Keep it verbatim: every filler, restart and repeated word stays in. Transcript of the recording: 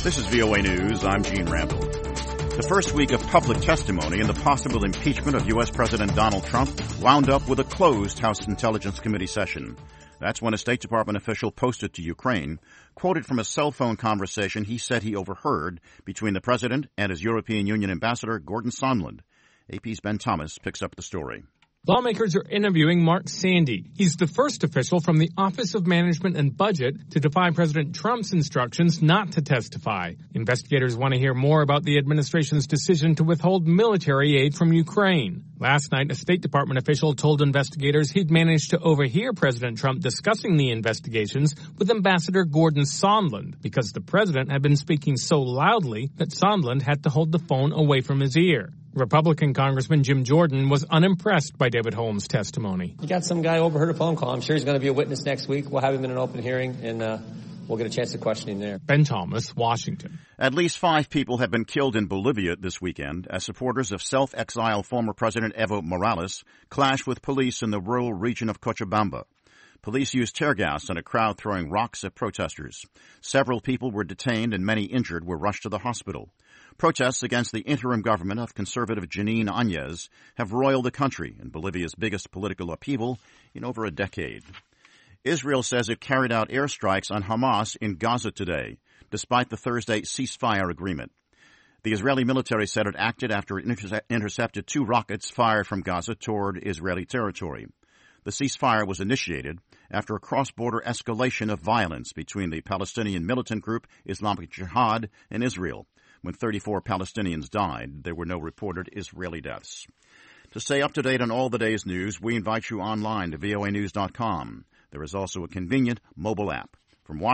This is V O A News. I'm Gene Randall. The first week of public testimony in the possible impeachment of U S. President Donald Trump wound up with a closed House Intelligence Committee session. That's when a State Department official posted to Ukraine, quoted from a cell phone conversation he said he overheard between the president and his European Union ambassador, Gordon Sondland. A P's Ben Thomas picks up the story. Lawmakers are interviewing Mark Sandy. He's the first official from the Office of Management and Budget to defy President Trump's instructions not to testify. Investigators want to hear more about the administration's decision to withhold military aid from Ukraine. Last night, a State Department official told investigators he'd managed to overhear President Trump discussing the investigations with Ambassador Gordon Sondland because the president had been speaking so loudly that Sondland had to hold the phone away from his ear. Republican Congressman Jim Jordan was unimpressed by David Holmes' testimony. You got some guy overheard a phone call. I'm sure he's going to be a witness next week. We'll have him in an open hearing, and uh, we'll get a chance to question him there. Ben Thomas, Washington. At least five people have been killed in Bolivia this weekend as supporters of self-exiled former President Evo Morales clashed with police in the rural region of Cochabamba. Police used tear gas and a crowd throwing rocks at protesters. Several people were detained and many injured were rushed to the hospital. Protests against the interim government of conservative Janine Áñez have roiled the country in Bolivia's biggest political upheaval in over a decade. Israel says it carried out airstrikes on Hamas in Gaza today, despite the Thursday ceasefire agreement. The Israeli military said it acted after it interse- intercepted two rockets fired from Gaza toward Israeli territory. The ceasefire was initiated after a cross-border escalation of violence between the Palestinian militant group Islamic Jihad and Israel. When thirty-four Palestinians died, there were no reported Israeli deaths. To stay up to date on all the day's news, we invite you online to V O A news dot com. There is also a convenient mobile app. From